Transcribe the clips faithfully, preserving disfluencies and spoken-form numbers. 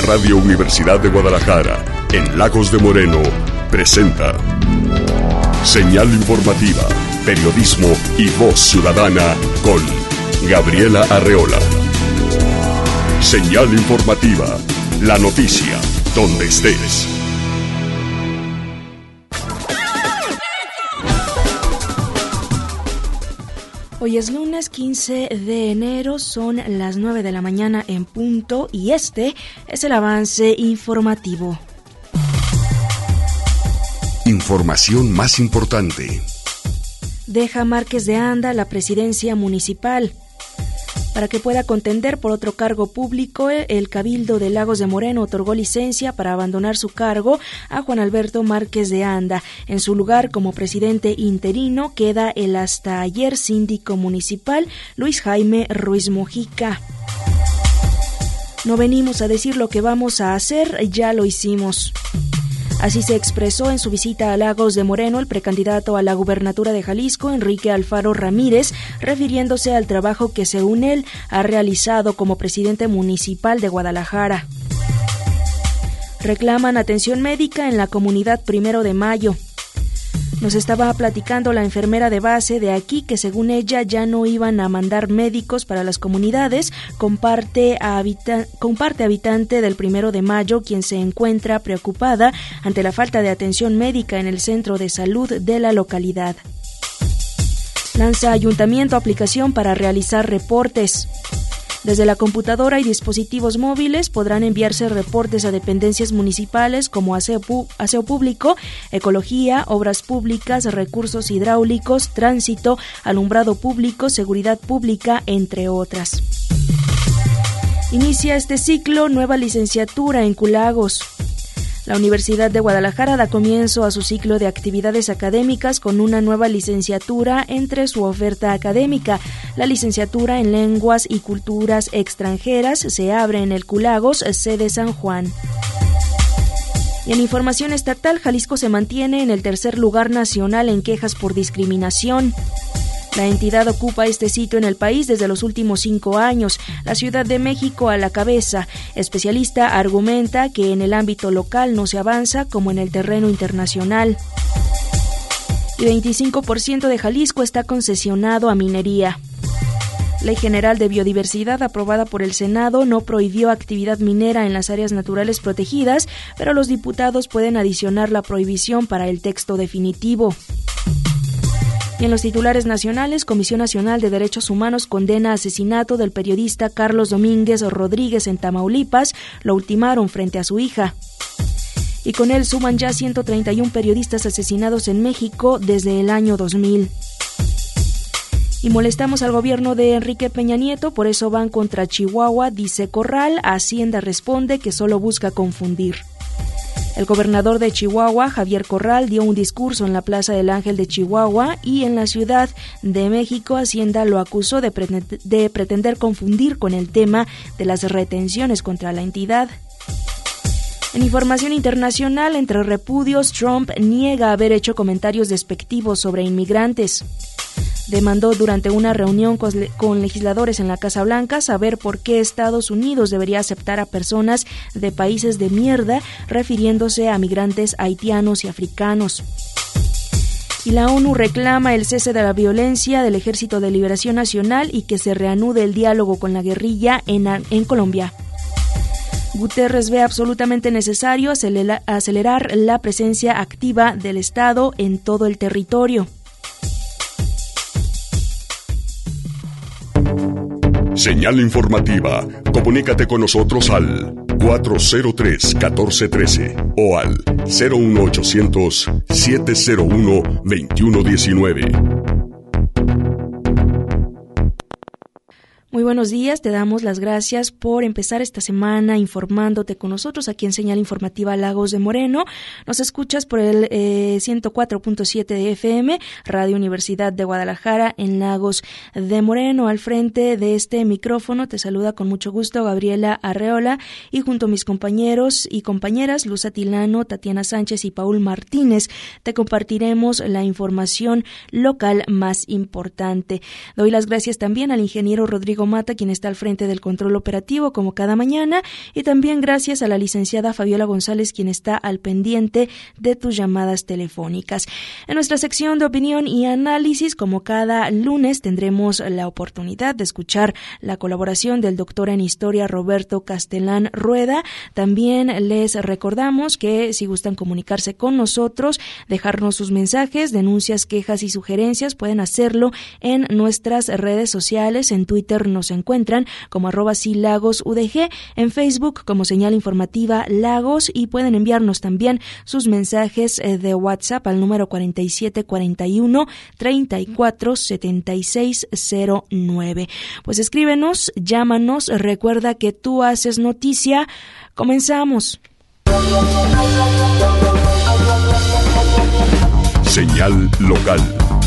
Radio Universidad de Guadalajara, en Lagos de Moreno, presenta Señal Informativa, periodismo y voz ciudadana con Gabriela Arreola. Señal Informativa, la noticia, donde estés. Hoy es lunes quince de enero, son las nueve de la mañana en punto y este es el avance informativo. Información más importante. Deja Márquez de Anda la presidencia municipal. Para que pueda contender por otro cargo público, el Cabildo de Lagos de Moreno otorgó licencia para abandonar su cargo a Juan Alberto Márquez de Anda. En su lugar, como presidente interino, queda el hasta ayer síndico municipal Luis Jaime Ruiz Mojica. No venimos a decir lo que vamos a hacer, ya lo hicimos. Así se expresó en su visita a Lagos de Moreno el precandidato a la gubernatura de Jalisco, Enrique Alfaro Ramírez, refiriéndose al trabajo que según él ha realizado como presidente municipal de Guadalajara. Reclaman atención médica en la comunidad Primero de Mayo. Nos estaba platicando la enfermera de base de aquí que según ella ya no iban a mandar médicos para las comunidades, comparte, a habita- comparte habitante del Primero de Mayo, quien se encuentra preocupada ante la falta de atención médica en el centro de salud de la localidad. Lanza Ayuntamiento aplicación para realizar reportes. Desde la computadora y dispositivos móviles podrán enviarse reportes a dependencias municipales como aseo, pu- aseo público, ecología, obras públicas, recursos hidráulicos, tránsito, alumbrado público, seguridad pública, entre otras. Inicia este ciclo nueva licenciatura en Culagos. La Universidad de Guadalajara da comienzo a su ciclo de actividades académicas con una nueva licenciatura entre su oferta académica. La licenciatura en Lenguas y Culturas Extranjeras se abre en el Culagos, sede San Juan. Y en información estatal, Jalisco se mantiene en el tercer lugar nacional en quejas por discriminación. La entidad ocupa este sitio en el país desde los últimos cinco años. La Ciudad de México a la cabeza. Especialista argumenta que en el ámbito local no se avanza como en el terreno internacional. Y veinticinco por ciento de Jalisco está concesionado a minería. Ley General de Biodiversidad aprobada por el Senado no prohibió actividad minera en las áreas naturales protegidas, pero los diputados pueden adicionar la prohibición para el texto definitivo. Y en los titulares nacionales, Comisión Nacional de Derechos Humanos condena asesinato del periodista Carlos Domínguez Rodríguez en Tamaulipas, lo ultimaron frente a su hija. Y con él suman ya ciento treinta y uno periodistas asesinados en México desde el año dos mil. Y molestamos al gobierno de Enrique Peña Nieto, por eso van contra Chihuahua, dice Corral. Hacienda responde que solo busca confundir. El gobernador de Chihuahua, Javier Corral, dio un discurso en la Plaza del Ángel de Chihuahua y en la Ciudad de México, Hacienda lo acusó de, pre- de pretender confundir con el tema de las retenciones contra la entidad. En información internacional, entre repudios, Trump niega haber hecho comentarios despectivos sobre inmigrantes. Demandó durante una reunión con legisladores en la Casa Blanca saber por qué Estados Unidos debería aceptar a personas de países de mierda, refiriéndose a migrantes haitianos y africanos. Y la ONU reclama el cese de la violencia del Ejército de Liberación Nacional y que se reanude el diálogo con la guerrilla en, en Colombia. Guterres ve absolutamente necesario acelerar, acelerar la presencia activa del Estado en todo el territorio. Señal informativa. Comunícate con nosotros al cuatro cero tres, uno cuatro uno tres o al cero uno ochocientos, siete cero uno, veintiuno diecinueve. Muy buenos días, te damos las gracias por empezar esta semana informándote con nosotros aquí en Señal Informativa Lagos de Moreno. Nos escuchas por el eh, ciento cuatro punto siete de F M, Radio Universidad de Guadalajara en Lagos de Moreno. Al frente de este micrófono te saluda con mucho gusto Gabriela Arreola y junto a mis compañeros y compañeras Luz Atilano, Tatiana Sánchez y Paul Martínez te compartiremos la información local más importante. Doy las gracias también al ingeniero Rodrigo Santiago Mata, quien está al frente del control operativo como cada mañana, y también gracias a la licenciada Fabiola González, quien está al pendiente de tus llamadas telefónicas. En nuestra sección de opinión y análisis, como cada lunes, tendremos la oportunidad de escuchar la colaboración del doctor en historia Roberto Castellán Rueda. También les recordamos que si gustan comunicarse con nosotros, dejarnos sus mensajes, denuncias, quejas y sugerencias, pueden hacerlo en nuestras redes sociales. En Twitter nos encuentran como arroba sí Lagos U D G, en Facebook como Señal Informativa Lagos, y pueden enviarnos también sus mensajes de WhatsApp al número cuarenta y siete cuarenta y uno treinta y cuatro setenta y seis cero nueve. Pues escríbenos, llámanos, recuerda que tú haces noticia. Comenzamos. Señal local.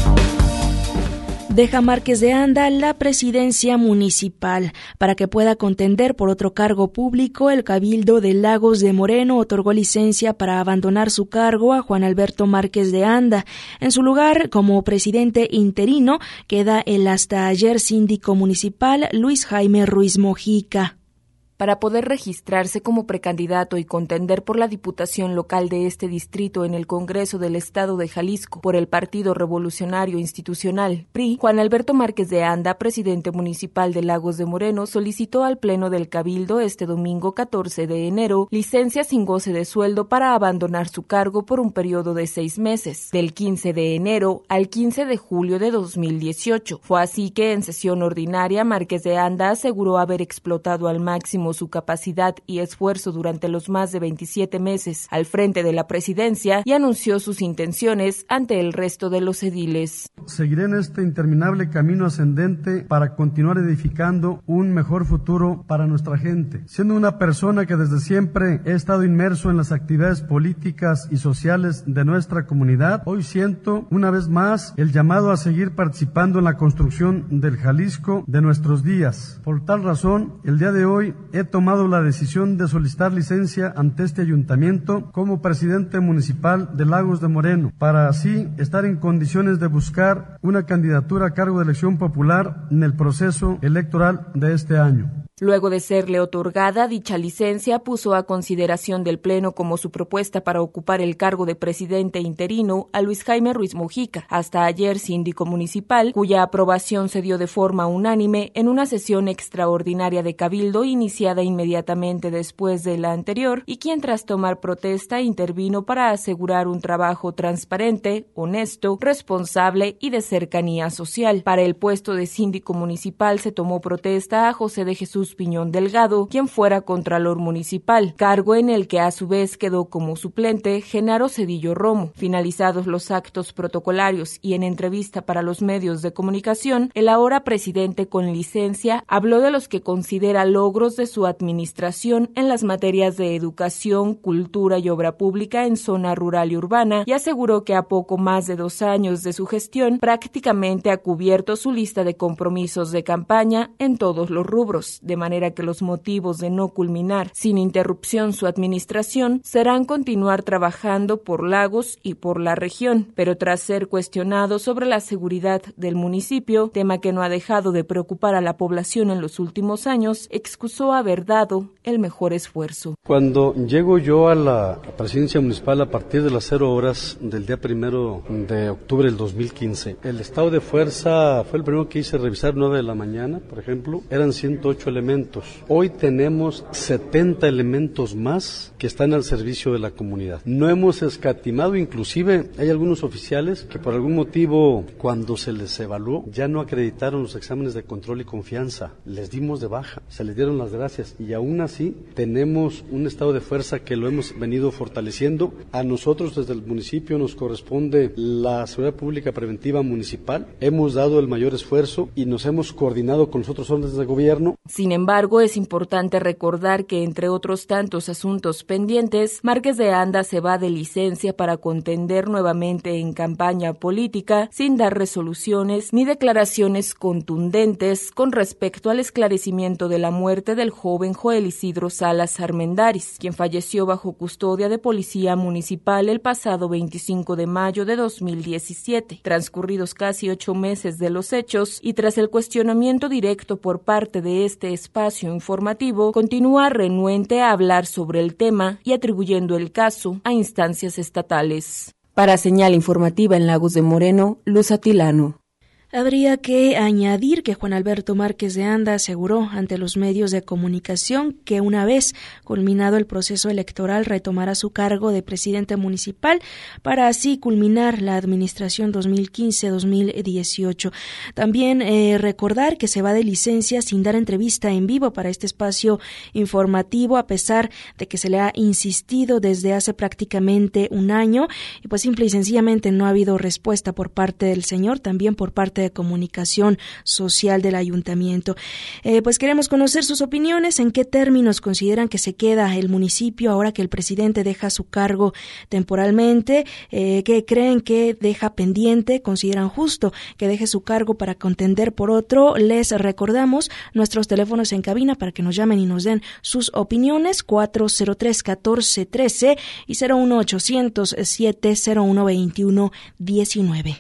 Deja Márquez de Anda la presidencia municipal. Para que pueda contender por otro cargo público, el Cabildo de Lagos de Moreno otorgó licencia para abandonar su cargo a Juan Alberto Márquez de Anda. En su lugar, como presidente interino, queda el hasta ayer síndico municipal Luis Jaime Ruiz Mojica. Para poder registrarse como precandidato y contender por la diputación local de este distrito en el Congreso del Estado de Jalisco por el Partido Revolucionario Institucional, P R I, Juan Alberto Márquez de Anda, presidente municipal de Lagos de Moreno, solicitó al Pleno del Cabildo este domingo catorce de enero licencia sin goce de sueldo para abandonar su cargo por un periodo de seis meses, del quince de enero al quince de julio de dos mil dieciocho. Fue así que en sesión ordinaria Márquez de Anda aseguró haber explotado al máximo su capacidad y esfuerzo durante los más de veintisiete meses al frente de la presidencia y anunció sus intenciones ante el resto de los ediles. Seguiré en este interminable camino ascendente para continuar edificando un mejor futuro para nuestra gente. Siendo una persona que desde siempre he estado inmerso en las actividades políticas y sociales de nuestra comunidad, hoy siento una vez más el llamado a seguir participando en la construcción del Jalisco de nuestros días. Por tal razón, el día de hoy he tomado la decisión de solicitar licencia ante este ayuntamiento como presidente municipal de Lagos de Moreno, para así estar en condiciones de buscar una candidatura a cargo de elección popular en el proceso electoral de este año. Luego de serle otorgada dicha licencia, puso a consideración del Pleno como su propuesta para ocupar el cargo de presidente interino a Luis Jaime Ruiz Mojica, hasta ayer síndico municipal, cuya aprobación se dio de forma unánime en una sesión extraordinaria de Cabildo iniciada inmediatamente después de la anterior, y quien tras tomar protesta intervino para asegurar un trabajo transparente, honesto, responsable y de cercanía social. Para el puesto de síndico municipal se tomó protesta a José de Jesús Piñón Delgado, quien fuera contralor municipal, cargo en el que a su vez quedó como suplente Genaro Cedillo Romo. Finalizados los actos protocolarios y en entrevista para los medios de comunicación, el ahora presidente con licencia habló de los que considera logros de su administración en las materias de educación, cultura y obra pública en zona rural y urbana, y aseguró que a poco más de dos años de su gestión prácticamente ha cubierto su lista de compromisos de campaña en todos los rubros, de manera que los motivos de no culminar sin interrupción su administración serán continuar trabajando por Lagos y por la región, pero tras ser cuestionado sobre la seguridad del municipio, tema que no ha dejado de preocupar a la población en los últimos años, excusó haber dado el mejor esfuerzo. Cuando llego yo a la presidencia municipal a partir de las cero horas del día primero de octubre del dos mil quince, el estado de fuerza fue el primero que hice revisar, nueve de la mañana, por ejemplo, eran ciento ocho elementos. Hoy tenemos setenta elementos más que están al servicio de la comunidad. No hemos escatimado, inclusive hay algunos oficiales que por algún motivo cuando se les evaluó ya no acreditaron los exámenes de control y confianza. Les dimos de baja, se les dieron las gracias y aún así tenemos un estado de fuerza que lo hemos venido fortaleciendo. A nosotros desde el municipio nos corresponde la seguridad pública preventiva municipal. Hemos dado el mayor esfuerzo y nos hemos coordinado con los otros órdenes de gobierno. Sin embargo, es importante recordar que, entre otros tantos asuntos pendientes, Márquez de Anda se va de licencia para contender nuevamente en campaña política, sin dar resoluciones ni declaraciones contundentes con respecto al esclarecimiento de la muerte del joven Joel Isidro Salas Armendáriz, quien falleció bajo custodia de policía municipal el pasado veinticinco de mayo de dos mil diecisiete. Transcurridos casi ocho meses de los hechos y tras el cuestionamiento directo por parte de este espacio informativo, continúa renuente a hablar sobre el tema y atribuyendo el caso a instancias estatales. Para Señal Informativa en Lagos de Moreno, Luz Atilano. Habría que añadir que Juan Alberto Márquez de Anda aseguró ante los medios de comunicación que una vez culminado el proceso electoral retomará su cargo de presidente municipal para así culminar la administración dos mil quince a dos mil dieciocho. También eh, recordar que se va de licencia sin dar entrevista en vivo para este espacio informativo, a pesar de que se le ha insistido desde hace prácticamente un año y pues simple y sencillamente no ha habido respuesta por parte del señor, también por parte de Comunicación Social del Ayuntamiento. Eh, pues queremos conocer sus opiniones, en qué términos consideran que se queda el municipio ahora que el presidente deja su cargo temporalmente, eh, qué creen que deja pendiente, consideran justo que deje su cargo para contender por otro. Les recordamos nuestros teléfonos en cabina para que nos llamen y nos den sus opiniones, cuatro cero tres, catorce trece y cero uno ochocientos, siete cero uno, veintiuno diecinueve.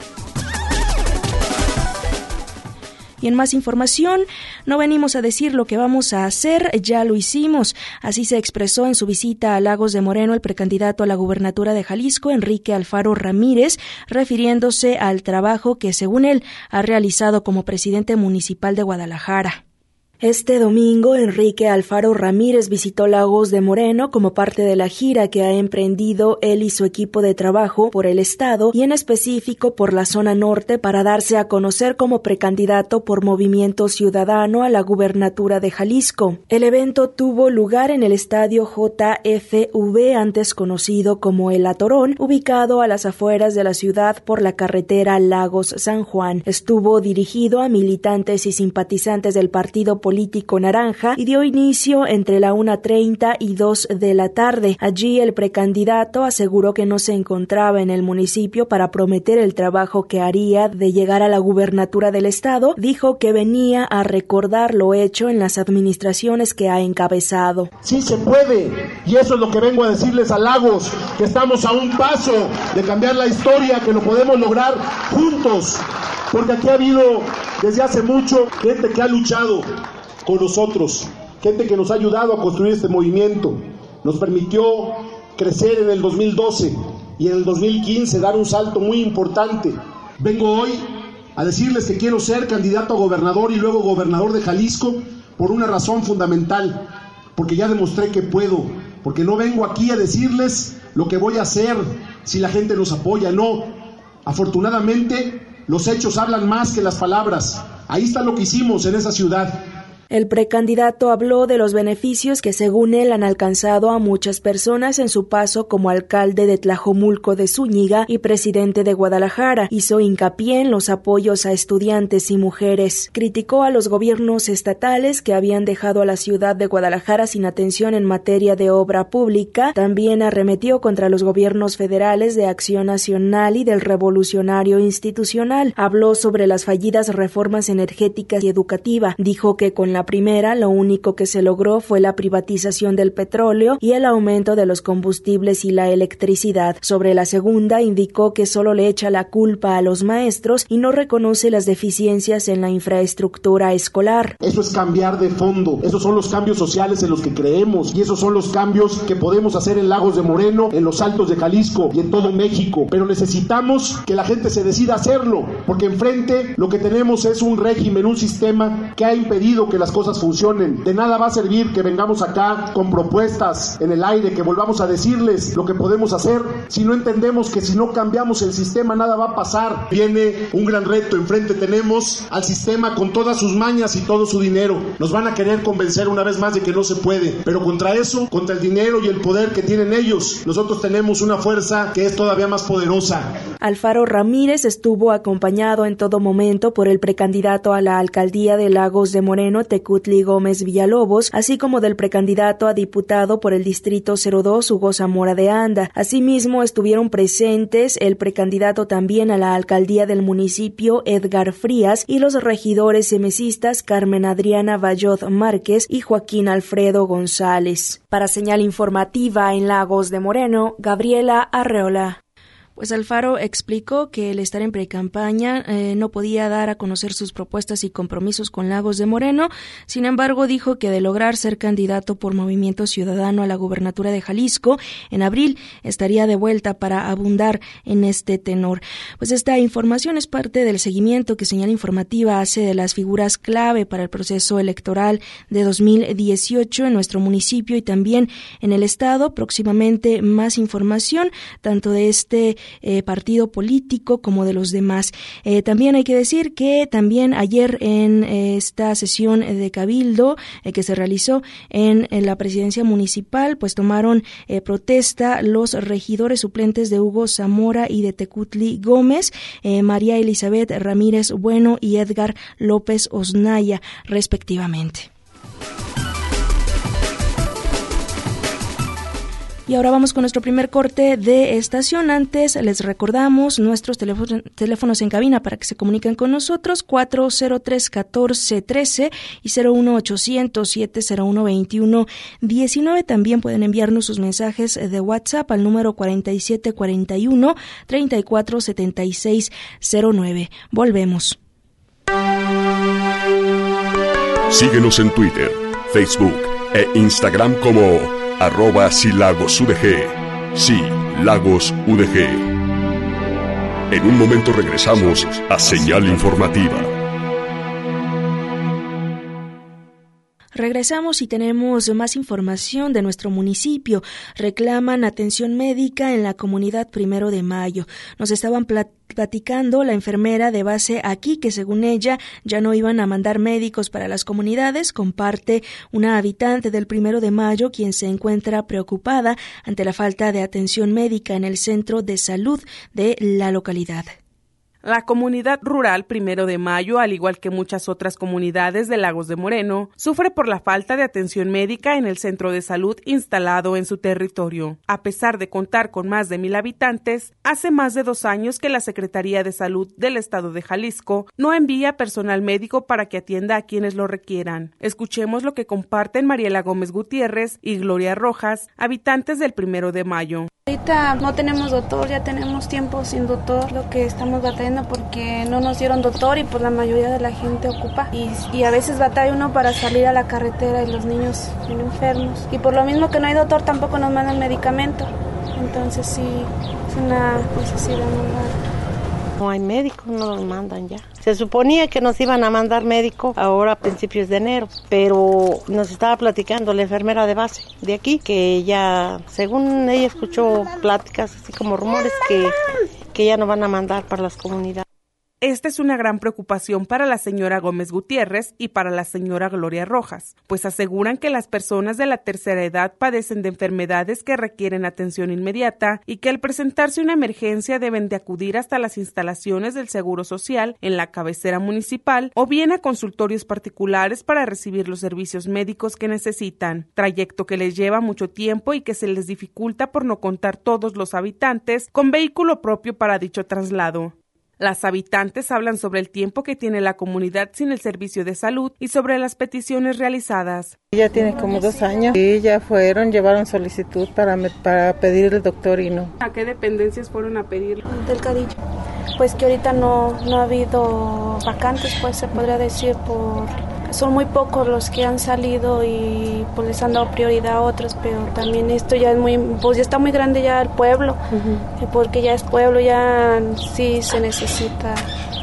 Y en más información, no venimos a decir lo que vamos a hacer, ya lo hicimos. Así se expresó en su visita a Lagos de Moreno el precandidato a la gubernatura de Jalisco, Enrique Alfaro Ramírez, refiriéndose al trabajo que, según él, ha realizado como presidente municipal de Guadalajara. Este domingo, Enrique Alfaro Ramírez visitó Lagos de Moreno como parte de la gira que ha emprendido él y su equipo de trabajo por el estado y en específico por la zona norte para darse a conocer como precandidato por Movimiento Ciudadano a la gubernatura de Jalisco. El evento tuvo lugar en el estadio J F V, antes conocido como El Atorón, ubicado a las afueras de la ciudad por la carretera Lagos-San Juan. Estuvo dirigido a militantes y simpatizantes del partido político naranja y dio inicio entre la una treinta y dos de la tarde. Allí el precandidato aseguró que no se encontraba en el municipio para prometer el trabajo que haría de llegar a la gubernatura del estado. Dijo que venía a recordar lo hecho en las administraciones que ha encabezado. Sí se puede, y eso es lo que vengo a decirles a Lagos, que estamos a un paso de cambiar la historia, que lo podemos lograr juntos, porque aquí ha habido desde hace mucho gente que ha luchado con nosotros, gente que nos ha ayudado a construir este movimiento, nos permitió crecer en el dos mil doce y en el dos mil quince dar un salto muy importante. Vengo hoy a decirles que quiero ser candidato a gobernador y luego gobernador de Jalisco por una razón fundamental, porque ya demostré que puedo, porque no vengo aquí a decirles lo que voy a hacer si la gente nos apoya, no. Afortunadamente, los hechos hablan más que las palabras. Ahí está lo que hicimos en esa ciudad. El precandidato habló de los beneficios que según él han alcanzado a muchas personas en su paso como alcalde de Tlajomulco de Zúñiga y presidente de Guadalajara. Hizo hincapié en los apoyos a estudiantes y mujeres. Criticó a los gobiernos estatales que habían dejado a la ciudad de Guadalajara sin atención en materia de obra pública. También arremetió contra los gobiernos federales de Acción Nacional y del Revolucionario Institucional. Habló sobre las fallidas reformas energéticas y educativas. Dijo que con la primera, lo único que se logró fue la privatización del petróleo y el aumento de los combustibles y la electricidad. Sobre la segunda, indicó que solo le echa la culpa a los maestros y no reconoce las deficiencias en la infraestructura escolar. Eso es cambiar de fondo. Esos son los cambios sociales en los que creemos y esos son los cambios que podemos hacer en Lagos de Moreno, en los Altos de Jalisco y en todo México. Pero necesitamos que la gente se decida a hacerlo, porque enfrente lo que tenemos es un régimen, un sistema que ha impedido que las cosas funcionen. De nada va a servir que vengamos acá con propuestas en el aire, que volvamos a decirles lo que podemos hacer, si no entendemos que si no cambiamos el sistema nada va a pasar. Viene un gran reto, enfrente tenemos al sistema con todas sus mañas y todo su dinero. Nos van a querer convencer una vez más de que no se puede, pero contra eso, contra el dinero y el poder que tienen ellos, nosotros tenemos una fuerza que es todavía más poderosa. Alfaro Ramírez estuvo acompañado en todo momento por el precandidato a la alcaldía de Lagos de Moreno, Tecutli Gómez Villalobos, así como del precandidato a diputado por el Distrito cero dos, Hugo Zamora de Anda. Asimismo, estuvieron presentes el precandidato también a la alcaldía del municipio, Edgar Frías, y los regidores semesistas Carmen Adriana Vallot Márquez y Joaquín Alfredo González. Para Señal Informativa en Lagos de Moreno, Gabriela Arreola. Pues Alfaro explicó que el estar en precampaña eh, no podía dar a conocer sus propuestas y compromisos con Lagos de Moreno. Sin embargo, dijo que de lograr ser candidato por Movimiento Ciudadano a la gubernatura de Jalisco, en abril estaría de vuelta para abundar en este tenor. Pues esta información es parte del seguimiento que Señal Informativa hace de las figuras clave para el proceso electoral de dos mil dieciocho en nuestro municipio y también en el estado. Próximamente más información, tanto de este Eh, partido político como de los demás. Eh, también hay que decir que también ayer en eh, esta sesión de cabildo eh, que se realizó en, en la presidencia municipal, pues tomaron eh, protesta los regidores suplentes de Hugo Zamora y de Tecutli Gómez, eh, María Elizabeth Ramírez Bueno y Edgar López Osnaya, respectivamente. Y ahora vamos con nuestro primer corte de estación. Antes les recordamos nuestros teléfonos, teléfonos en cabina para que se comuniquen con nosotros, cuatro cero tres, catorce trece y cero uno ochocientos, siete cero uno, veintiuno diecinueve. También pueden enviarnos sus mensajes de WhatsApp al número cuarenta y siete cuarenta y uno, treinta y cuatro setenta y seis cero nueve. Volvemos. Síguenos en Twitter, Facebook e Instagram como arroba silagosudg. Sí, Lagos U D G. En un momento regresamos a Señal Informativa. Regresamos y tenemos más información de nuestro municipio. Reclaman atención médica en la comunidad Primero de Mayo. Nos estaban platicando la enfermera de base aquí que según ella ya no iban a mandar médicos para las comunidades. Comparte una habitante del Primero de Mayo quien se encuentra preocupada ante la falta de atención médica en el centro de salud de la localidad. La comunidad rural Primero de Mayo, al igual que muchas otras comunidades de Lagos de Moreno, sufre por la falta de atención médica en el centro de salud instalado en su territorio. A pesar de contar con más de mil habitantes, hace más de dos años que la Secretaría de Salud del Estado de Jalisco no envía personal médico para que atienda a quienes lo requieran. Escuchemos lo que comparten Mariela Gómez Gutiérrez y Gloria Rojas, habitantes del Primero de Mayo. Ahorita no tenemos doctor, ya tenemos tiempo sin doctor, lo que estamos batallando porque no nos dieron doctor y pues la mayoría de la gente ocupa y, y a veces batalla uno para salir a la carretera y los niños vienen enfermos y por lo mismo que no hay doctor tampoco nos mandan medicamento, entonces sí es una necesidad muy grande. No hay médico, no nos mandan ya. Se suponía que nos iban a mandar médico ahora a principios de enero, pero nos estaba platicando la enfermera de base de aquí, que ya, según ella escuchó pláticas, así como rumores, que, que ya no van a mandar para las comunidades. Esta es una gran preocupación para la señora Gómez Gutiérrez y para la señora Gloria Rojas, pues aseguran que las personas de la tercera edad padecen de enfermedades que requieren atención inmediata y que al presentarse una emergencia deben de acudir hasta las instalaciones del Seguro Social en la cabecera municipal o bien a consultorios particulares para recibir los servicios médicos que necesitan, trayecto que les lleva mucho tiempo y que se les dificulta por no contar todos los habitantes con vehículo propio para dicho traslado. Las habitantes hablan sobre el tiempo que tiene la comunidad sin el servicio de salud y sobre las peticiones realizadas. Ya tiene como dos años y ya fueron, llevaron solicitud para, para pedir el doctor y no. ¿A qué dependencias fueron a pedir? Del Cadillo. Pues que ahorita no, no ha habido vacantes, pues se podría decir, por son muy pocos los que han salido y pues les han dado prioridad a otros, pero también esto ya es muy, pues ya está muy grande ya el pueblo, uh-huh. porque ya es pueblo, ya sí se necesita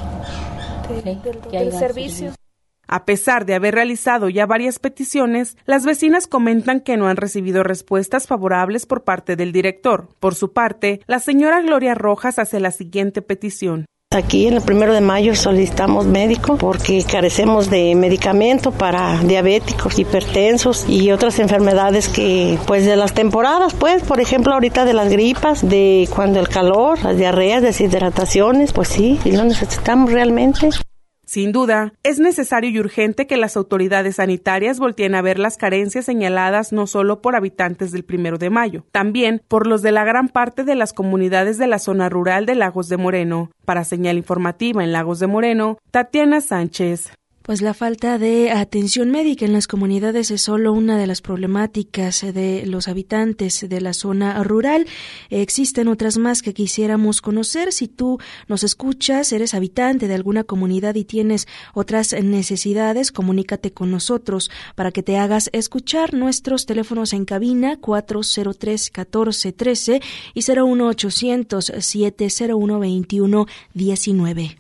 de, okay. del, del servicio. A pesar de haber realizado ya varias peticiones, las vecinas comentan que no han recibido respuestas favorables por parte del director. Por su parte, la señora Gloria Rojas hace la siguiente petición. Aquí en el Primero de Mayo solicitamos médico porque carecemos de medicamento para diabéticos, hipertensos y otras enfermedades que, pues de las temporadas, pues, por ejemplo, ahorita de las gripas, de cuando el calor, las diarreas, deshidrataciones, pues sí, y lo necesitamos realmente. Sin duda, es necesario y urgente que las autoridades sanitarias volteen a ver las carencias señaladas no solo por habitantes del Primero de Mayo, también por los de la gran parte de las comunidades de la zona rural de Lagos de Moreno. Para Señal Informativa en Lagos de Moreno, Tatiana Sánchez. Pues la falta de atención médica en las comunidades es solo una de las problemáticas de los habitantes de la zona rural. Existen otras más que quisiéramos conocer. Si tú nos escuchas, eres habitante de alguna comunidad y tienes otras necesidades, comunícate con nosotros para que te hagas escuchar. Nuestros teléfonos en cabina cuatro cero tres, catorce trece y cero uno ochocientos, siete cero uno, veintiuno diecinueve.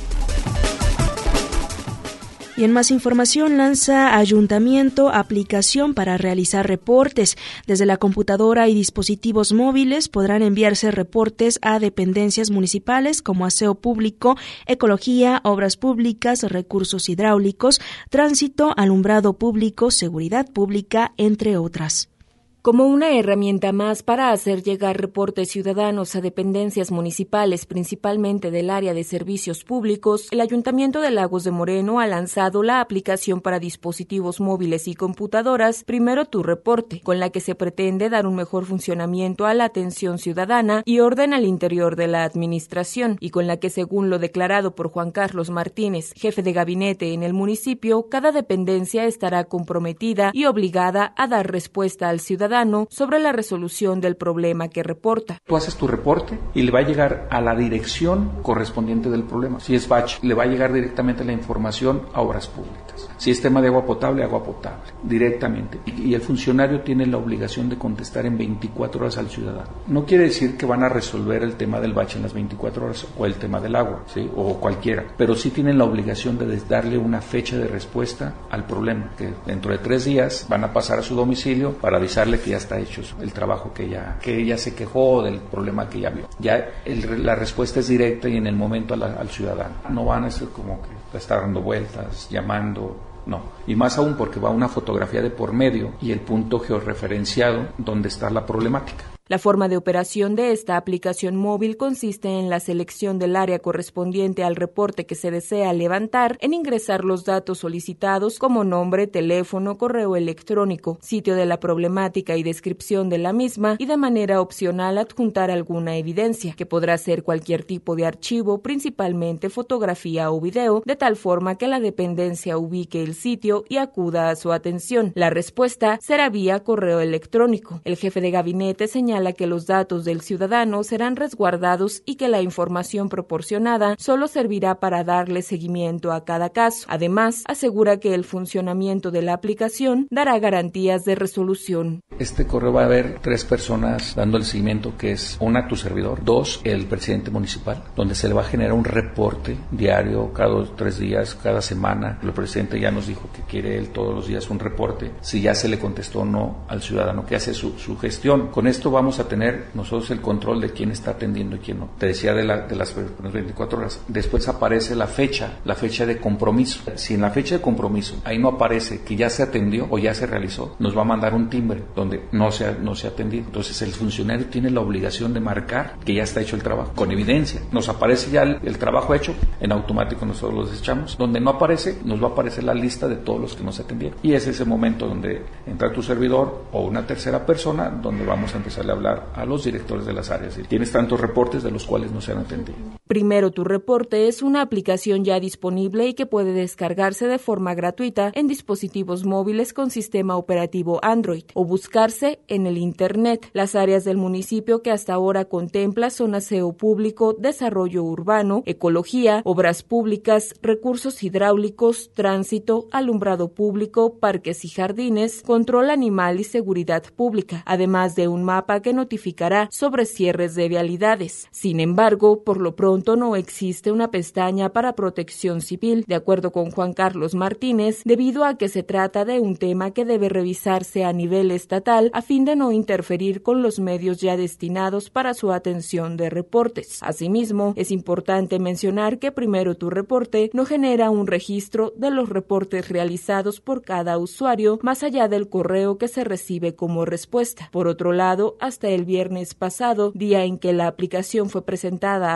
Y en más información, lanza Ayuntamiento aplicación para realizar reportes. Desde la computadora y dispositivos móviles podrán enviarse reportes a dependencias municipales como aseo público, ecología, obras públicas, recursos hidráulicos, tránsito, alumbrado público, seguridad pública, entre otras. Como una herramienta más para hacer llegar reportes ciudadanos a dependencias municipales, principalmente del área de servicios públicos, el Ayuntamiento de Lagos de Moreno ha lanzado la aplicación para dispositivos móviles y computadoras Primero Tu Reporte, con la que se pretende dar un mejor funcionamiento a la atención ciudadana y orden al interior de la administración, y con la que, según lo declarado por Juan Carlos Martínez, jefe de gabinete en el municipio, cada dependencia estará comprometida y obligada a dar respuesta al ciudadano sobre la resolución del problema que reporta. Tú haces tu reporte y le va a llegar a la dirección correspondiente del problema. Si es bache, le va a llegar directamente la información a obras públicas. Si es tema de agua potable, agua potable, directamente. Y, y el funcionario tiene la obligación de contestar en veinticuatro horas al ciudadano. No quiere decir que van a resolver el tema del bache en las veinticuatro horas o el tema del agua, ¿sí? O cualquiera, pero sí tienen la obligación de darle una fecha de respuesta al problema, que dentro de tres días van a pasar a su domicilio para avisarle que ya está hecho el trabajo que ella, que ella se quejó del problema que ella vio. Ya el, la respuesta es directa y en el momento a la, al ciudadano. No van a ser como que estar dando vueltas, llamando, no. Y más aún porque va una fotografía de por medio y el punto georreferenciado donde está la problemática. La forma de operación de esta aplicación móvil consiste en la selección del área correspondiente al reporte que se desea levantar, en ingresar los datos solicitados como nombre, teléfono, correo electrónico, sitio de la problemática y descripción de la misma, y de manera opcional adjuntar alguna evidencia, que podrá ser cualquier tipo de archivo, principalmente fotografía o video, de tal forma que la dependencia ubique el sitio y acuda a su atención. La respuesta será vía correo electrónico. El jefe de gabinete señala que los datos del ciudadano serán resguardados y que la información proporcionada solo servirá para darle seguimiento a cada caso. Además, asegura que el funcionamiento de la aplicación dará garantías de resolución. Este correo va a haber tres personas dando el seguimiento, que es una, tu servidor, dos, el presidente municipal, donde se le va a generar un reporte diario, cada dos, tres días, cada semana. El presidente ya nos dijo que quiere él todos los días un reporte, si ya se le contestó o no al ciudadano que hace su, su gestión. Con esto vamos Vamos a tener nosotros el control de quién está atendiendo y quién no. Te decía de, la, de las veinticuatro horas. Después aparece la fecha, la fecha de compromiso. Si en la fecha de compromiso ahí no aparece que ya se atendió o ya se realizó, nos va a mandar un timbre donde no se ha, no se ha atendido. Entonces el funcionario tiene la obligación de marcar que ya está hecho el trabajo, con evidencia. Nos aparece ya el, el trabajo hecho, en automático nosotros lo desechamos. Donde no aparece, nos va a aparecer la lista de todos los que no se atendieron. Y es ese momento donde entra tu servidor o una tercera persona, donde vamos a empezar a hablar a los directores de las áreas. Tienes tantos reportes de los cuales no se han atendido. Primero Tu Reporte es una aplicación ya disponible y que puede descargarse de forma gratuita en dispositivos móviles con sistema operativo Android o buscarse en el Internet. Las áreas del municipio que hasta ahora contempla son aseo público, desarrollo urbano, ecología, obras públicas, recursos hidráulicos, tránsito, alumbrado público, parques y jardines, control animal y seguridad pública, además de un mapa que notificará sobre cierres de vialidades. Sin embargo, por lo pronto no existe una pestaña para protección civil, de acuerdo con Juan Carlos Martínez, debido a que se trata de un tema que debe revisarse a nivel estatal a fin de no interferir con los medios ya destinados para su atención de reportes. Asimismo, es importante mencionar que Primero Tu Reporte no genera un registro de los reportes realizados por cada usuario, más allá del correo que se recibe como respuesta. Por otro lado, hasta el viernes pasado, día en que la aplicación fue presentada a los medios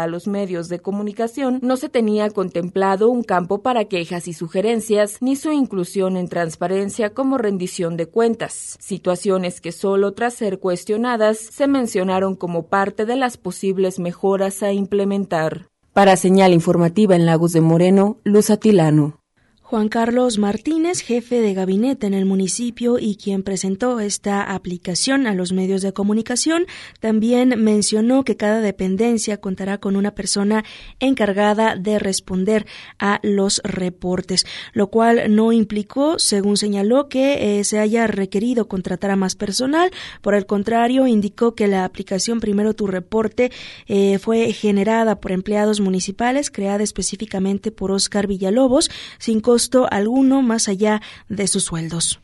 medios de comunicación, no se tenía contemplado un campo para quejas y sugerencias, ni su inclusión en transparencia como rendición de cuentas, situaciones que solo tras ser cuestionadas se mencionaron como parte de las posibles mejoras a implementar. Para Señal Informativa en Lagos de Moreno, Luz Atilano. Juan Carlos Martínez, jefe de gabinete en el municipio y quien presentó esta aplicación a los medios de comunicación, también mencionó que cada dependencia contará con una persona encargada de responder a los reportes, lo cual no implicó, según señaló, que eh, se haya requerido contratar a más personal. Por el contrario, indicó que la aplicación Primero Tu Reporte eh, fue generada por empleados municipales, creada específicamente por Óscar Villalobos, sin costo alguno más allá de sus sueldos.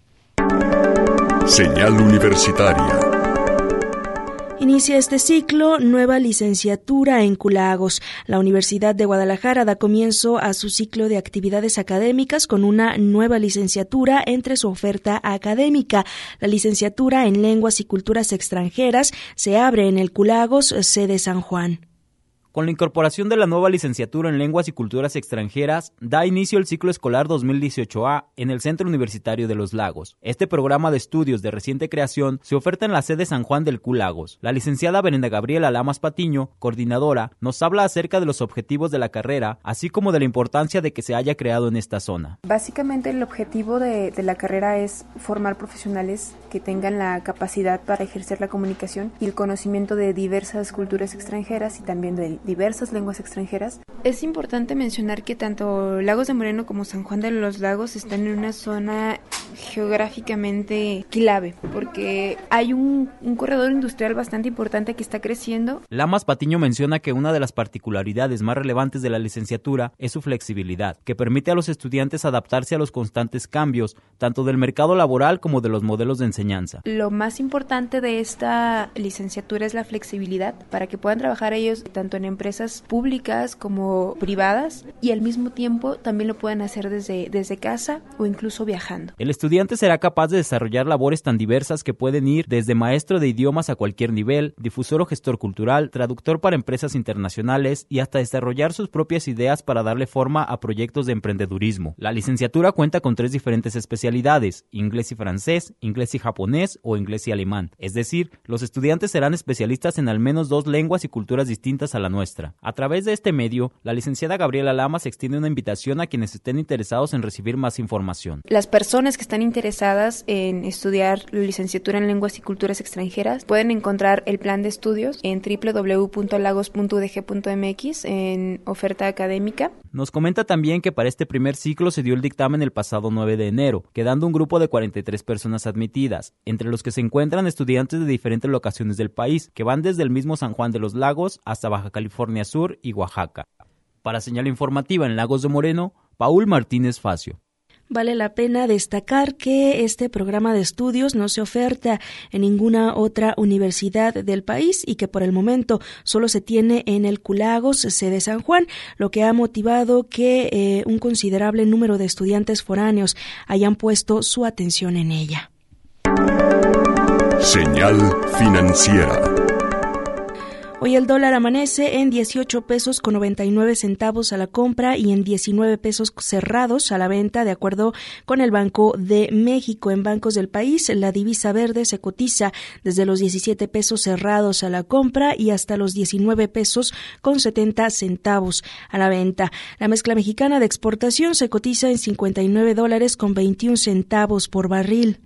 Señal Universitaria. Inicia este ciclo nueva licenciatura en Culagos. La Universidad de Guadalajara da comienzo a su ciclo de actividades académicas con una nueva licenciatura entre su oferta académica. La licenciatura en Lenguas y Culturas Extranjeras se abre en el Culagos, sede San Juan. Con la incorporación de la nueva licenciatura en Lenguas y Culturas Extranjeras, da inicio el ciclo escolar dos mil dieciocho A en el Centro Universitario de los Lagos. Este programa de estudios de reciente creación se oferta en la sede San Juan del Culagos. La licenciada Brenda Gabriela Lamas Patiño, coordinadora, nos habla acerca de los objetivos de la carrera, así como de la importancia de que se haya creado en esta zona. Básicamente el objetivo de, de la carrera es formar profesionales que tengan la capacidad para ejercer la comunicación y el conocimiento de diversas culturas extranjeras y también de diversas lenguas extranjeras. Es importante mencionar que tanto Lagos de Moreno como San Juan de los Lagos están en una zona geográficamente clave, porque hay un, un corredor industrial bastante importante que está creciendo. Lamas Patiño menciona que una de las particularidades más relevantes de la licenciatura es su flexibilidad, que permite a los estudiantes adaptarse a los constantes cambios, tanto del mercado laboral como de los modelos de enseñanza. Lo más importante de esta licenciatura es la flexibilidad, para que puedan trabajar ellos tanto en empresas públicas como privadas y al mismo tiempo también lo pueden hacer desde, desde casa o incluso viajando. El estudiante será capaz de desarrollar labores tan diversas que pueden ir desde maestro de idiomas a cualquier nivel, difusor o gestor cultural, traductor para empresas internacionales y hasta desarrollar sus propias ideas para darle forma a proyectos de emprendedurismo. La licenciatura cuenta con tres diferentes especialidades: inglés y francés, inglés y japonés o inglés y alemán. Es decir, los estudiantes serán especialistas en al menos dos lenguas y culturas distintas a la nuestra. A través de este medio, la licenciada Gabriela Lamas extiende una invitación a quienes estén interesados en recibir más información. Las personas que están interesadas en estudiar la licenciatura en Lenguas y Culturas Extranjeras pueden encontrar el plan de estudios en doble u doble u doble u punto lagos punto u d g punto m x en oferta académica. Nos comenta también que para este primer ciclo se dio el dictamen el pasado nueve de enero, quedando un grupo de cuarenta y tres personas admitidas, entre los que se encuentran estudiantes de diferentes locaciones del país, que van desde el mismo San Juan de los Lagos hasta Baja California Sur y Oaxaca. Para Señal Informativa en Lagos de Moreno, Paul Martínez Facio. Vale la pena destacar que este programa de estudios no se oferta en ninguna otra universidad del país y que por el momento solo se tiene en el Culagos, sede San Juan, lo que ha motivado que eh, un considerable número de estudiantes foráneos hayan puesto su atención en ella. Señal financiera. Hoy el dólar amanece en dieciocho pesos con noventa y nueve centavos a la compra y en diecinueve pesos cerrados a la venta, de acuerdo con el Banco de México. En bancos del país, la divisa verde se cotiza desde los diecisiete pesos cerrados a la compra y hasta los diecinueve pesos con setenta centavos a la venta. La mezcla mexicana de exportación se cotiza en cincuenta y nueve dólares con veintiún centavos por barril.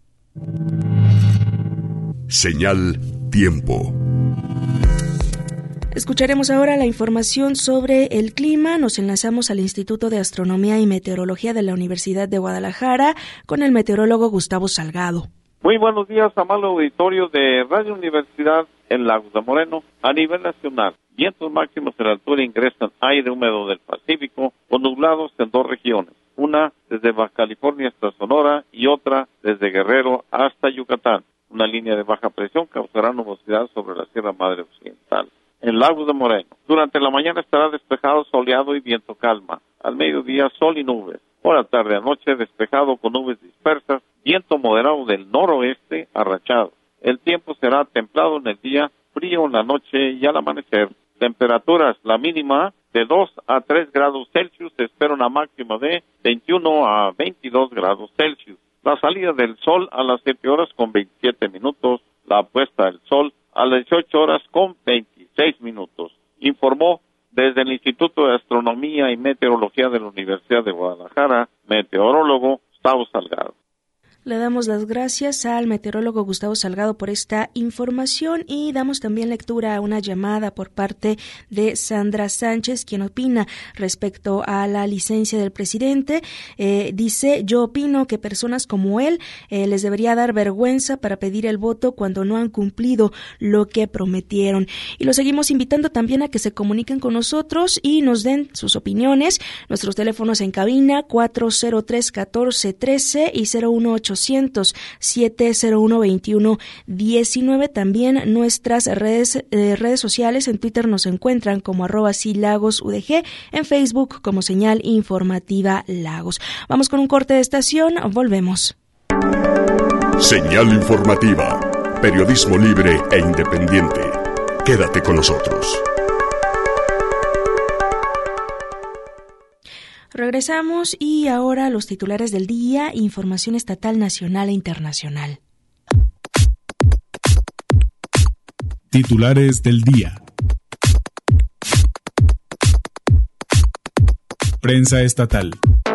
Señal tiempo. Escucharemos ahora la información sobre el clima. Nos enlazamos al Instituto de Astronomía y Meteorología de la Universidad de Guadalajara con el meteorólogo Gustavo Salgado. Muy buenos días, amable auditorio de Radio Universidad en Lagos de Moreno. A nivel nacional, vientos máximos en la altura ingresan aire húmedo del Pacífico con nublados en dos regiones. Una desde Baja California hasta Sonora y otra desde Guerrero hasta Yucatán. Una línea de baja presión causará nubosidad sobre la Sierra Madre Occidental. En Lagos de Moreno, durante la mañana estará despejado, soleado y viento calma. Al mediodía, sol y nubes. Por la tarde a noche, despejado con nubes dispersas, viento moderado del noroeste arrachado. El tiempo será templado en el día, frío en la noche y al amanecer Temperaturas, la mínima de dos a tres grados Celsius, se espera una máxima de veintiuno a veintidós grados Celsius. La salida del sol a las siete horas con veintisiete minutos, la puesta del sol a las dieciocho horas con veintiséis minutos. Informó desde el Instituto de Astronomía y Meteorología de la Universidad de Guadalajara, meteorólogo Gustavo Salgado. Le damos las gracias al meteorólogo Gustavo Salgado por esta información y damos también lectura a una llamada por parte de Sandra Sánchez, quien opina respecto a la licencia del presidente. Eh, dice, yo opino que personas como él eh, les debería dar vergüenza para pedir el voto cuando no han cumplido lo que prometieron. Y los seguimos invitando también a que se comuniquen con nosotros y nos den sus opiniones. Nuestros teléfonos en cabina cuatro cero tres, catorce trece y cero uno ochocientos, siete cero uno, veintiuno diecinueve. También nuestras redes, eh, redes sociales. En Twitter nos encuentran como arroba sí Lagos U D G, en Facebook como Señal Informativa Lagos. Vamos con un corte de estación, volvemos. Señal Informativa, periodismo libre e independiente. Quédate con nosotros. Regresamos y ahora los titulares del día, información estatal, nacional e internacional. Titulares del día. Prensa estatal.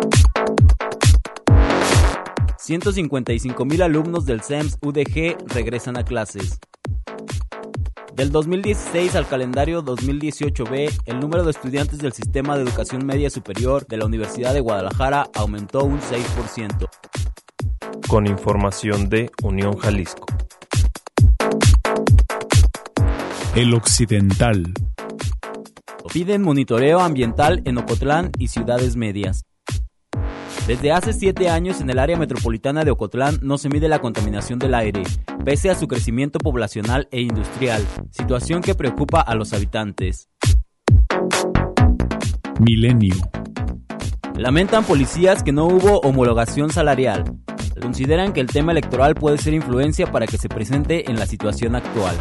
ciento cincuenta y cinco mil alumnos del C E M S U D G regresan a clases. Del dos mil dieciséis al calendario dos mil dieciocho B, el número de estudiantes del Sistema de Educación Media Superior de la Universidad de Guadalajara aumentó un seis por ciento. Con información de Unión Jalisco. El Occidental. Piden monitoreo ambiental en Ocotlán y ciudades medias. Desde hace siete años en el área metropolitana de Ocotlán no se mide la contaminación del aire, pese a su crecimiento poblacional e industrial, situación que preocupa a los habitantes. Milenio. Lamentan policías que no hubo homologación salarial. Consideran que el tema electoral puede ser influencia para que se presente en la situación actual.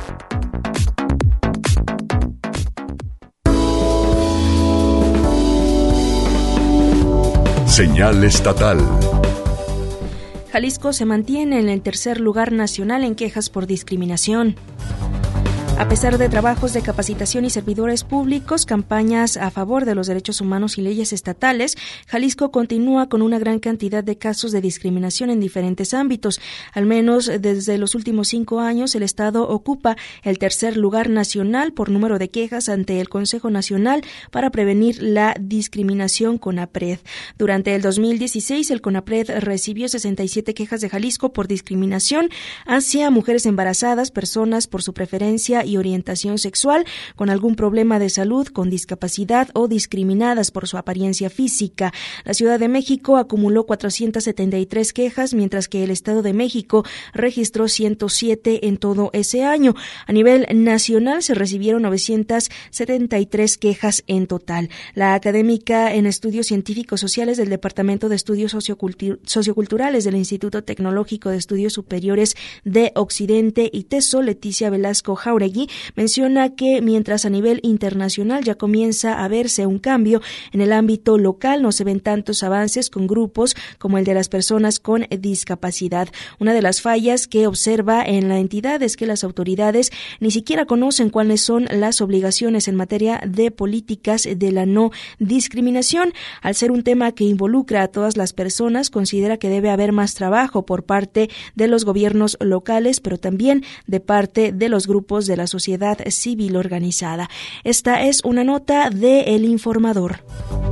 Señal estatal. Jalisco se mantiene en el tercer lugar nacional en quejas por discriminación. A pesar de trabajos de capacitación y servidores públicos, campañas a favor de los derechos humanos y leyes estatales, Jalisco continúa con una gran cantidad de casos de discriminación en diferentes ámbitos. Al menos desde los últimos cinco años, el Estado ocupa el tercer lugar nacional por número de quejas ante el Consejo Nacional para Prevenir la Discriminación, CONAPRED. Durante el dos mil dieciséis, el CONAPRED recibió sesenta y siete quejas de Jalisco por discriminación hacia mujeres embarazadas, personas por su preferencia y orientación sexual, con algún problema de salud, con discapacidad o discriminadas por su apariencia física. La Ciudad de México acumuló cuatrocientas setenta y tres quejas, mientras que el Estado de México registró ciento siete en todo ese año. A nivel nacional se recibieron novecientas setenta y tres quejas en total. La académica en estudios científicos sociales del Departamento de Estudios Sociocultur- Socioculturales del Instituto Tecnológico de Estudios Superiores de Occidente, ITESO, Leticia Velasco Jauregui, menciona que mientras a nivel internacional ya comienza a verse un cambio, en el ámbito local no se ven tantos avances con grupos como el de las personas con discapacidad. Una de las fallas que observa en la entidad es que las autoridades ni siquiera conocen cuáles son las obligaciones en materia de políticas de la no discriminación. Al ser un tema que involucra a todas las personas, considera que debe haber más trabajo por parte de los gobiernos locales, pero también de parte de los grupos de la sociedad civil organizada. Esta es una nota de El Informador.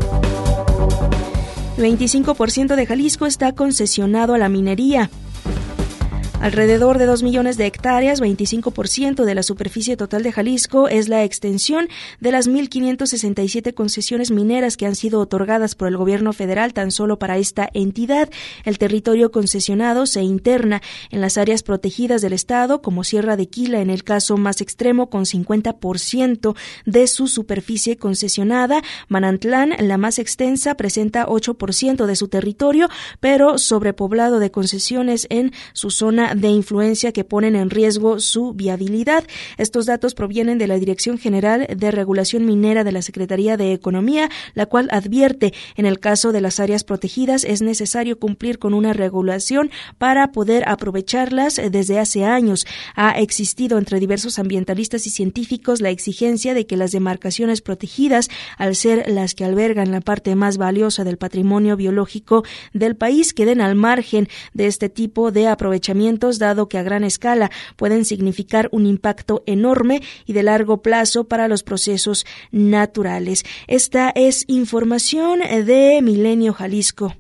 El veinticinco por ciento de Jalisco está concesionado a la minería. Alrededor de dos millones de hectáreas, veinticinco por ciento de la superficie total de Jalisco, es la extensión de las mil quinientas sesenta y siete concesiones mineras que han sido otorgadas por el gobierno federal tan solo para esta entidad. El territorio concesionado se interna en las áreas protegidas del Estado, como Sierra de Quila, en el caso más extremo, con cincuenta por ciento de su superficie concesionada. Manantlán, la más extensa, presenta ocho por ciento de su territorio, pero sobrepoblado de concesiones en su zona zona de influencia que ponen en riesgo su viabilidad. Estos datos provienen de la Dirección General de Regulación Minera de la Secretaría de Economía, la cual advierte, en el caso de las áreas protegidas es necesario cumplir con una regulación para poder aprovecharlas. Desde hace años ha existido entre diversos ambientalistas y científicos la exigencia de que las demarcaciones protegidas, al ser las que albergan la parte más valiosa del patrimonio biológico del país, queden al margen de este tipo de aprovechamientos, dado que a gran escala pueden significar un impacto enorme y de largo plazo para los procesos naturales. Esta es información de Milenio Jalisco.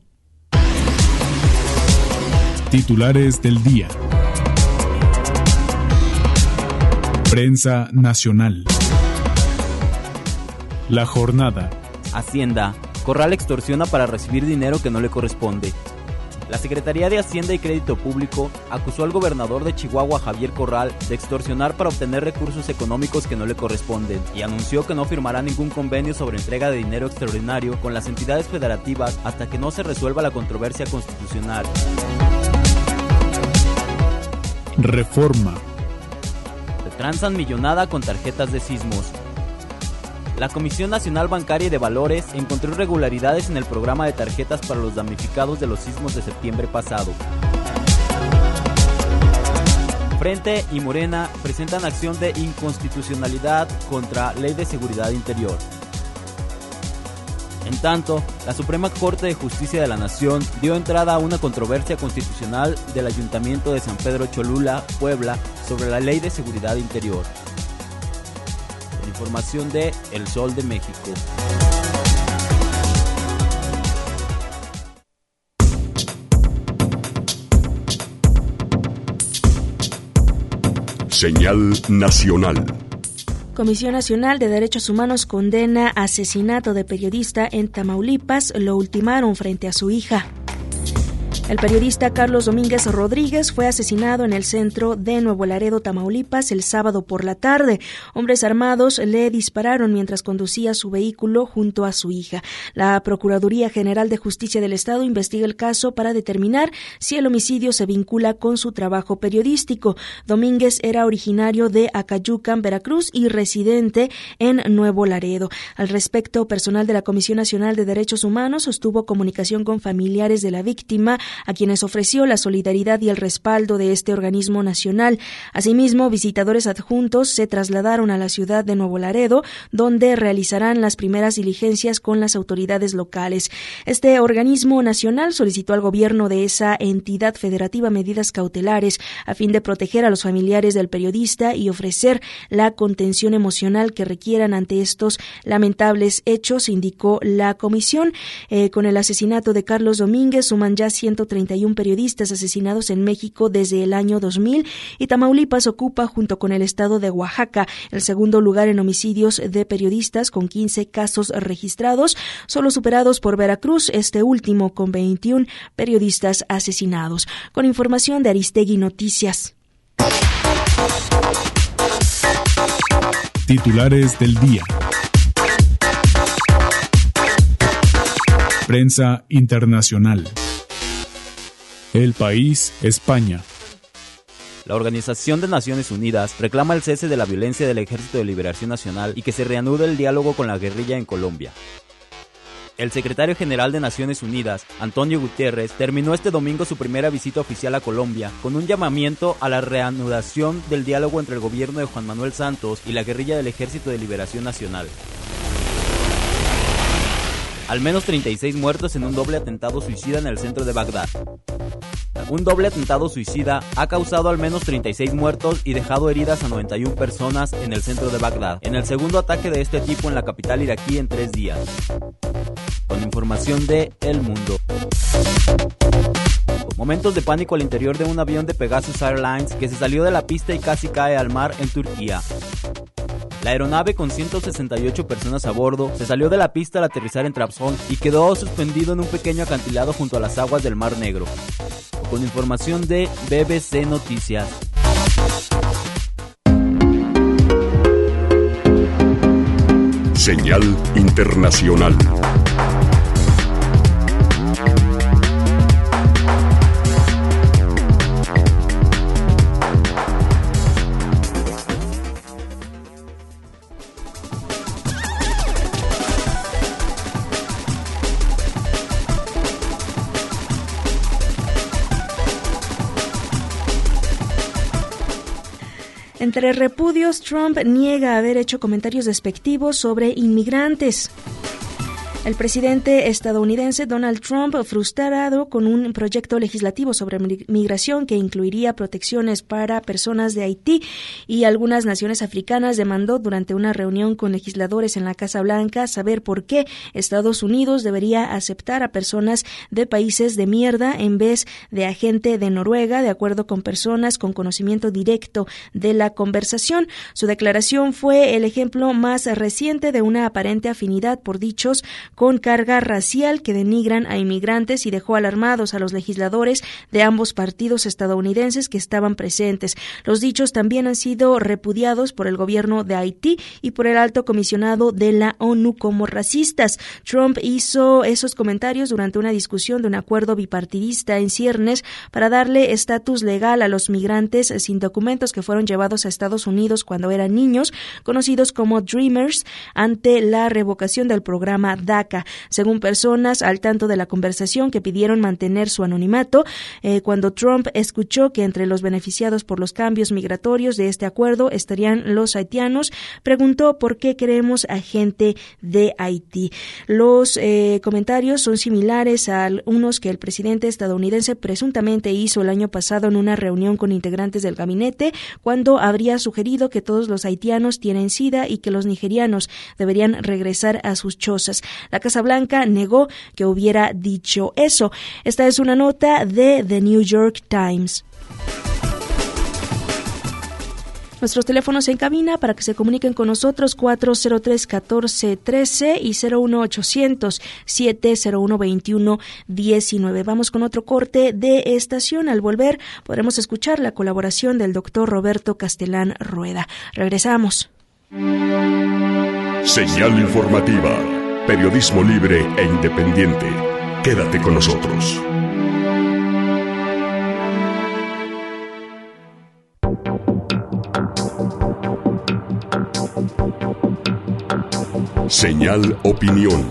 Titulares del día. Prensa nacional. La jornada. Hacienda. Corral extorsiona para recibir dinero que no le corresponde. La Secretaría de Hacienda y Crédito Público acusó al gobernador de Chihuahua, Javier Corral, de extorsionar para obtener recursos económicos que no le corresponden y anunció que no firmará ningún convenio sobre entrega de dinero extraordinario con las entidades federativas hasta que no se resuelva la controversia constitucional. Reforma. Transan millonada con tarjetas de sismos. La Comisión Nacional Bancaria y de Valores encontró irregularidades en el programa de tarjetas para los damnificados de los sismos de septiembre pasado. Frente y Morena presentan acción de inconstitucionalidad contra Ley de Seguridad Interior. En tanto, la Suprema Corte de Justicia de la Nación dio entrada a una controversia constitucional del Ayuntamiento de San Pedro Cholula, Puebla, sobre la Ley de Seguridad Interior. Con información de El Sol de México. Señal nacional. Comisión Nacional de Derechos Humanos condena asesinato de periodista en Tamaulipas. Lo ultimaron frente a su hija. El periodista Carlos Domínguez Rodríguez fue asesinado en el centro de Nuevo Laredo, Tamaulipas, el sábado por la tarde. Hombres armados le dispararon mientras conducía su vehículo junto a su hija. La Procuraduría General de Justicia del Estado investiga el caso para determinar si el homicidio se vincula con su trabajo periodístico. Domínguez era originario de Acayucan, Veracruz, y residente en Nuevo Laredo. Al respecto, personal de la Comisión Nacional de Derechos Humanos sostuvo comunicación con familiares de la víctima, a quienes ofreció la solidaridad y el respaldo de este organismo nacional. Asimismo, visitadores adjuntos se trasladaron a la ciudad de Nuevo Laredo, donde realizarán las primeras diligencias con las autoridades locales. Este organismo nacional solicitó al gobierno de esa entidad federativa medidas cautelares a fin de proteger a los familiares del periodista y ofrecer la contención emocional que requieran ante estos lamentables hechos, indicó la comisión. Eh, con el asesinato de Carlos Domínguez suman ya ciento treinta y uno periodistas asesinados en México desde el año dos mil, y Tamaulipas ocupa, junto con el estado de Oaxaca, el segundo lugar en homicidios de periodistas con quince casos registrados, solo superados por Veracruz, este último con veintiún periodistas asesinados. Con información de Aristegui Noticias. Titulares del día. Prensa internacional. El País, España. La Organización de Naciones Unidas reclama el cese de la violencia del Ejército de Liberación Nacional y que se reanude el diálogo con la guerrilla en Colombia. El secretario general de Naciones Unidas, Antonio Guterres, terminó este domingo su primera visita oficial a Colombia con un llamamiento a la reanudación del diálogo entre el gobierno de Juan Manuel Santos y la guerrilla del Ejército de Liberación Nacional. Al menos treinta y seis muertos en un doble atentado suicida en el centro de Bagdad. Un doble atentado suicida ha causado al menos treinta y seis muertos y dejado heridas a noventa y una personas en el centro de Bagdad, en el segundo ataque de este tipo en la capital iraquí en tres días. Con información de El Mundo. Momentos de pánico al interior de un avión de Pegasus Airlines que se salió de la pista y casi cae al mar en Turquía. La aeronave, con ciento sesenta y ocho personas a bordo, se salió de la pista al aterrizar en Trabzon y quedó suspendido en un pequeño acantilado junto a las aguas del Mar Negro. Con información de B B C Noticias. Señal internacional. Entre repudios, Trump niega haber hecho comentarios despectivos sobre inmigrantes. El presidente estadounidense Donald Trump, frustrado con un proyecto legislativo sobre migración que incluiría protecciones para personas de Haití y algunas naciones africanas, demandó durante una reunión con legisladores en la Casa Blanca saber por qué Estados Unidos debería aceptar a personas de países de mierda en vez de a gente de Noruega, de acuerdo con personas con conocimiento directo de la conversación. Su declaración fue el ejemplo más reciente de una aparente afinidad por dichos con carga racial que denigran a inmigrantes y dejó alarmados a los legisladores de ambos partidos estadounidenses que estaban presentes. Los dichos también han sido repudiados por el gobierno de Haití y por el alto comisionado de la ONU como racistas. Trump hizo esos comentarios durante una discusión de un acuerdo bipartidista en ciernes para darle estatus legal a los migrantes sin documentos que fueron llevados a Estados Unidos cuando eran niños, conocidos como Dreamers, ante la revocación del programa DACA. Según personas al tanto de la conversación que pidieron mantener su anonimato, eh, cuando Trump escuchó que entre los beneficiados por los cambios migratorios de este acuerdo estarían los haitianos, preguntó por qué queremos a gente de Haití. Los eh, comentarios son similares a unos que el presidente estadounidense presuntamente hizo el año pasado en una reunión con integrantes del gabinete, cuando habría sugerido que todos los haitianos tienen SIDA y que los nigerianos deberían regresar a sus chozas. La Casa Blanca negó que hubiera dicho eso. Esta es una nota de The New York Times. Nuestros teléfonos en cabina para que se comuniquen con nosotros, cuatro cero tres, uno cuatro uno tres y cero uno ochocientos, siete cero uno, veintiuno diecinueve. Vamos con otro corte de estación. Al volver podremos escuchar la colaboración del doctor Roberto Castellán Rueda. Regresamos. Señal informativa. Periodismo libre e independiente. Quédate con nosotros. Señal Opinión.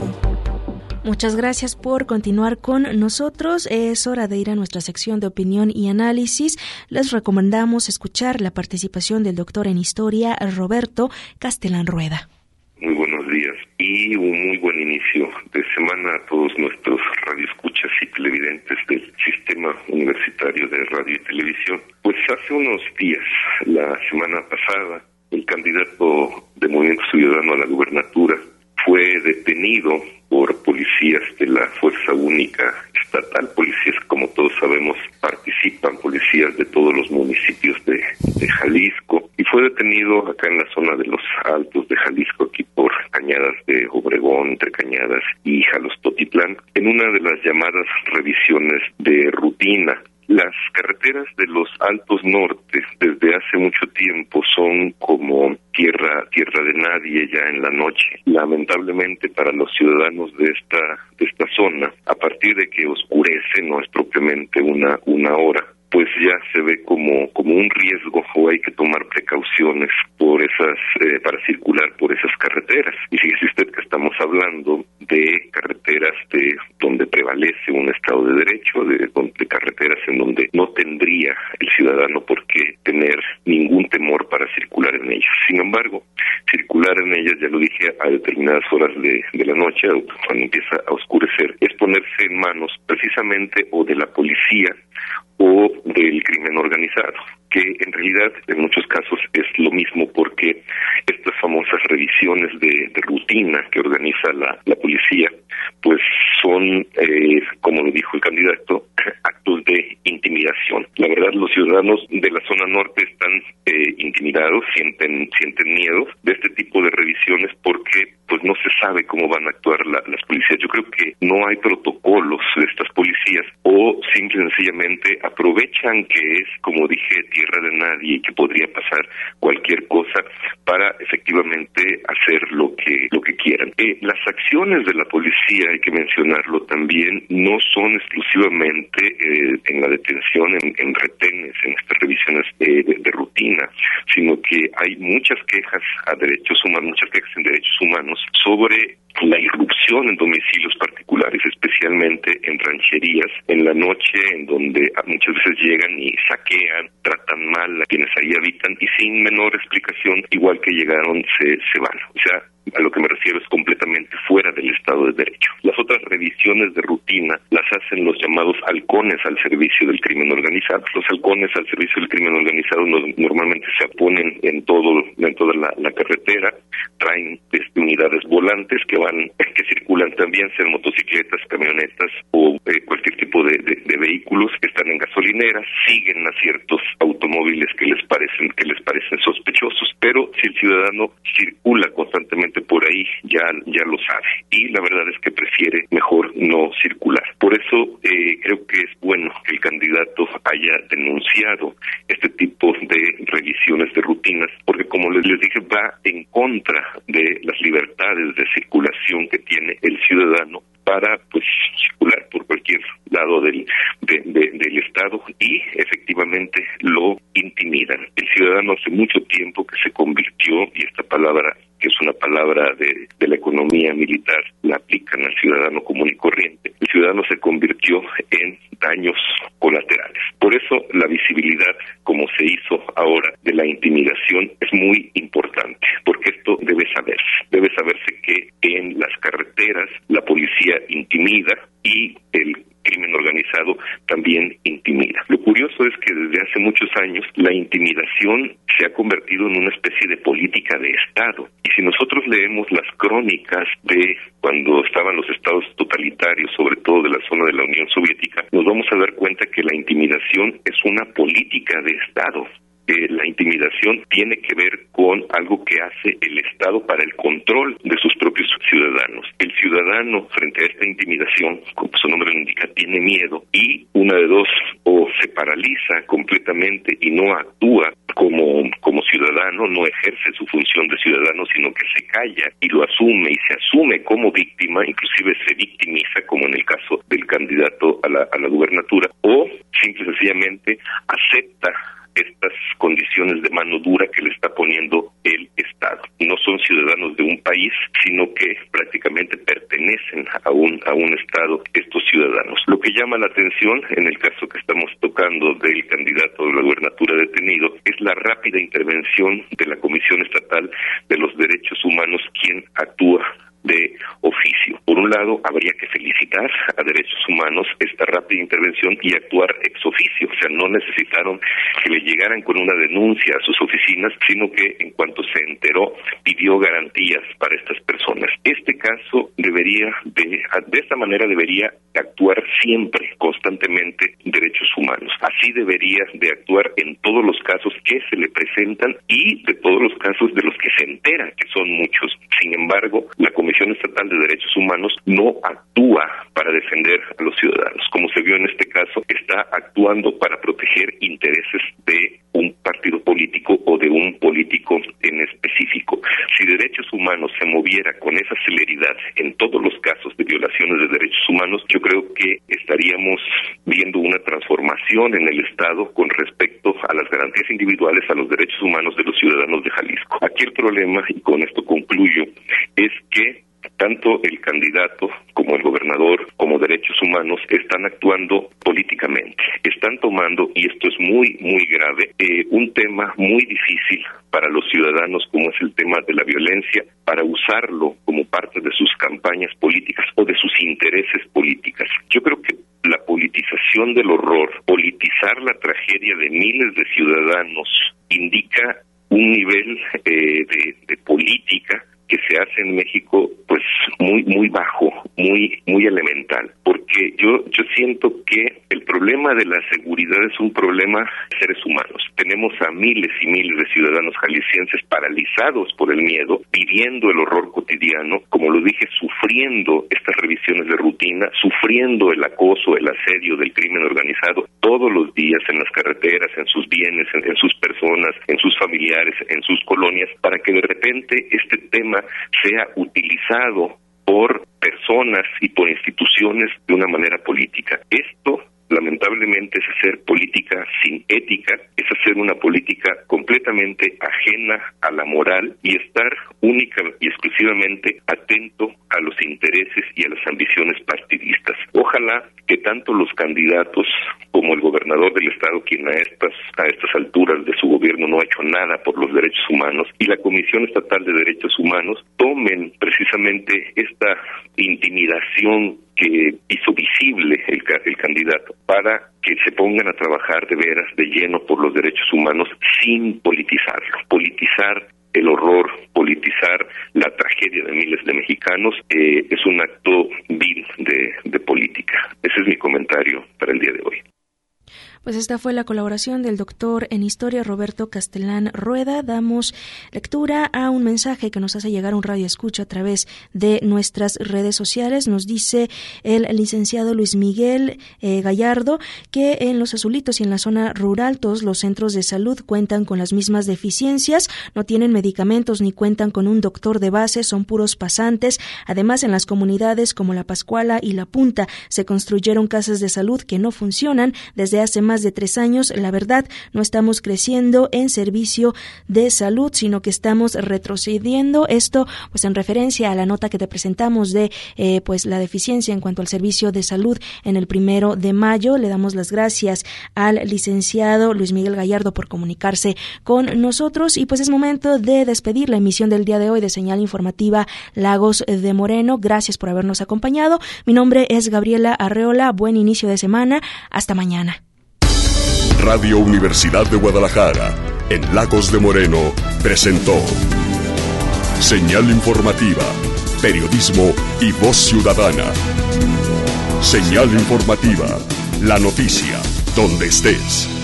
Muchas gracias por continuar con nosotros. Es hora de ir a nuestra sección de opinión y análisis. Les recomendamos escuchar la participación del doctor en historia Roberto Castellán Rueda. Muy buenos días y un muy buen inicio de semana a todos nuestros radioescuchas y televidentes del Sistema Universitario de Radio y Televisión. Pues hace unos días, la semana pasada, el candidato de Movimiento Ciudadano a la gubernatura fue detenido por policías de la Fuerza Única Estatal, policías, como todos sabemos, participan, policías de todos los municipios de, de Jalisco, y fue detenido acá en la zona de los Altos de Jalisco, aquí por Cañadas de Obregón, entre Cañadas y Jalostotitlán, en una de las llamadas revisiones de rutina. Las carreteras de los Altos Norte desde hace mucho tiempo son como tierra tierra de nadie ya en la noche. Lamentablemente para los ciudadanos de esta de esta zona, a partir de que oscurece, no es propiamente una una hora, pues ya se ve como como un riesgo o hay que tomar precauciones por esas eh, para circular por esas carreteras. Y fíjese usted que estamos hablando de carreteras de donde prevalece un Estado de Derecho, de, de carreteras en donde no tendría el ciudadano por qué tener ningún temor para circular en ellas. Sin embargo, circular en ellas, ya lo dije, a determinadas horas de, de la noche, cuando empieza a oscurecer, es ponerse en manos precisamente o de la policía o del crimen organizado, que en realidad en muchos casos es lo mismo, porque estas famosas revisiones de, de rutina que organiza la, la policía, pues son, eh, como lo dijo el candidato, actos de intimidación. La verdad, los ciudadanos de la zona norte están eh, intimidados, sienten sienten miedo de este tipo de revisiones porque pues no se sabe cómo van a actuar la, las policías. Yo creo que no hay protocolos de estas policías, o simple y sencillamente aprovechan que es, como dije, tierra de nadie y que podría pasar cualquier cosa para efectivamente hacer lo que lo que quieran. Eh, las acciones de la policía, hay que mencionarlo también, no son exclusivamente eh, en la detención atención en, en retenes, en estas revisiones de, de, de rutina, sino que hay muchas quejas a derechos humanos, muchas quejas en derechos humanos sobre la irrupción en domicilios particulares, especialmente en rancherías, en la noche, en donde muchas veces llegan y saquean, tratan mal a quienes ahí habitan y sin menor explicación, igual que llegaron, se, se van. O sea, a lo que me refiero es completamente fuera del Estado de Derecho. Las otras revisiones de rutina las hacen los llamados halcones al servicio del crimen organizado. Los halcones al servicio del crimen organizado no, normalmente se ponen en todo en toda la, la carretera, traen este, unidades volantes que van que circulan también, sean motocicletas, camionetas o eh, cualquier tipo de, de, de vehículos que están en gasolineras, siguen a ciertos automóviles que les parecen que les parecen sospechosos, pero si el ciudadano circula constantemente por ahí, ya ya lo sabe, y la verdad es que prefiere mejor no circular. Por eso eh, creo que es bueno que el candidato haya denunciado este tipo de revisiones de rutinas, porque como les, les dije, va en contra de las libertades de circulación que tiene el ciudadano para pues circular por cualquier lado del de, de, del estado, y efectivamente lo intimidan. El ciudadano hace mucho tiempo que se convirtió, y esta palabra que es una palabra de, de la economía militar, la aplican al ciudadano común y corriente. El ciudadano se convirtió en daños colaterales. Por eso la visibilidad, como se hizo ahora, de la intimidación es muy importante, porque esto debe saberse. Debe saberse que en las carreteras la policía intimida y el crimen organizado también intimida. Lo curioso es que desde hace muchos años la intimidación se ha convertido en una especie de política de Estado. Y si nosotros leemos las crónicas de cuando estaban los estados totalitarios, sobre todo de la zona de la Unión Soviética, nos vamos a dar cuenta que la intimidación es una política de Estado. Eh, la intimidación tiene que ver con algo que hace el Estado para el control de sus propios ciudadanos. El ciudadano, frente a esta intimidación, como su nombre lo indica, tiene miedo, y una de dos: o se paraliza completamente y no actúa como, como ciudadano, no ejerce su función de ciudadano, sino que se calla y lo asume y se asume como víctima, inclusive se victimiza, como en el caso del candidato a la, a la gubernatura, o simple y sencillamente acepta estas condiciones de mano dura que le está poniendo el Estado. No son ciudadanos de un país, sino que prácticamente pertenecen a un a un Estado estos ciudadanos. Lo que llama la atención en el caso que estamos tocando del candidato de la gubernatura detenido es la rápida intervención de la Comisión Estatal de los Derechos Humanos, quien actúa de oficio. Por un lado, habría que felicitar a Derechos Humanos esta rápida intervención y actuar ex oficio, o sea, no necesitaron que le llegaran con una denuncia a sus oficinas, sino que en cuanto se enteró, pidió garantías para estas personas. Este caso debería, de, de esta manera debería actuar siempre, constantemente, Derechos Humanos. Así debería de actuar en todos los casos que se le presentan y de todos los casos de los que se entera, que son muchos. Sin embargo, la Comisión Estatal de Derechos Humanos no actúa para defender a los ciudadanos. Como se vio en este caso, está actuando para proteger intereses de un partido político o de un político en específico. Si Derechos Humanos se moviera con esa celeridad en todos los casos de violaciones de derechos humanos, yo creo que estaríamos viendo una transformación en el Estado con respecto a las garantías individuales a los derechos humanos de los ciudadanos de Jalisco. Aquí el problema, y con esto concluyo, es que tanto el candidato como el gobernador, como Derechos Humanos, están actuando políticamente. Están tomando, y esto es muy, muy grave, eh, un tema muy difícil para los ciudadanos, como es el tema de la violencia, para usarlo como parte de sus campañas políticas o de sus intereses políticas. Yo creo que la politización del horror, politizar la tragedia de miles de ciudadanos, indica un nivel eh, de, de política que se hace en México, pues muy muy bajo, muy muy elemental, porque yo yo siento que el problema de la seguridad es un problema de seres humanos. Tenemos a miles y miles de ciudadanos jaliscienses paralizados por el miedo, viviendo el horror cotidiano, como lo dije, sufriendo estas revisiones de rutina, sufriendo el acoso, el asedio del crimen organizado todos los días en las carreteras, en sus bienes, en, en sus personas, en sus familiares, en sus colonias, para que de repente este tema sea utilizado por personas y por instituciones de una manera política. Esto lamentablemente es hacer política sin ética, es hacer una política completamente ajena a la moral y estar única y exclusivamente atento a los intereses y a las ambiciones partidistas. Ojalá que tanto los candidatos como el gobernador del estado, quien a estas a estas alturas de su gobierno no ha hecho nada por los derechos humanos, y la Comisión Estatal de Derechos Humanos tomen precisamente esta intimidación que hizo visible el, el candidato para que se pongan a trabajar de veras, de lleno por los derechos humanos sin politizarlo. Politizar el horror, politizar la tragedia de miles de mexicanos eh, es un acto vil de, de política. Ese es mi comentario para el día de hoy. Pues esta fue la colaboración del doctor en Historia Roberto Castellán Rueda. Damos lectura a un mensaje que nos hace llegar un radio escucha a través de nuestras redes sociales. Nos dice el licenciado Luis Miguel eh, Gallardo que en Los Azulitos y en la zona rural todos los centros de salud cuentan con las mismas deficiencias, no tienen medicamentos ni cuentan con un doctor de base, son puros pasantes. Además, en las comunidades como La Pascuala y La Punta se construyeron casas de salud que no funcionan desde hace más más de tres años. La verdad, no estamos creciendo en servicio de salud, sino que estamos retrocediendo. Esto, pues, en referencia a la nota que te presentamos de, eh, pues, la deficiencia en cuanto al servicio de salud en el primero de mayo. Le damos las gracias al licenciado Luis Miguel Gallardo por comunicarse con nosotros y, pues, es momento de despedir la emisión del día de hoy de Señal Informativa Lagos de Moreno. Gracias por habernos acompañado. Mi nombre es Gabriela Arreola. Buen inicio de semana. Hasta mañana. Radio Universidad de Guadalajara, en Lagos de Moreno, presentó Señal Informativa, Periodismo y Voz Ciudadana. Señal Informativa, la noticia, donde estés.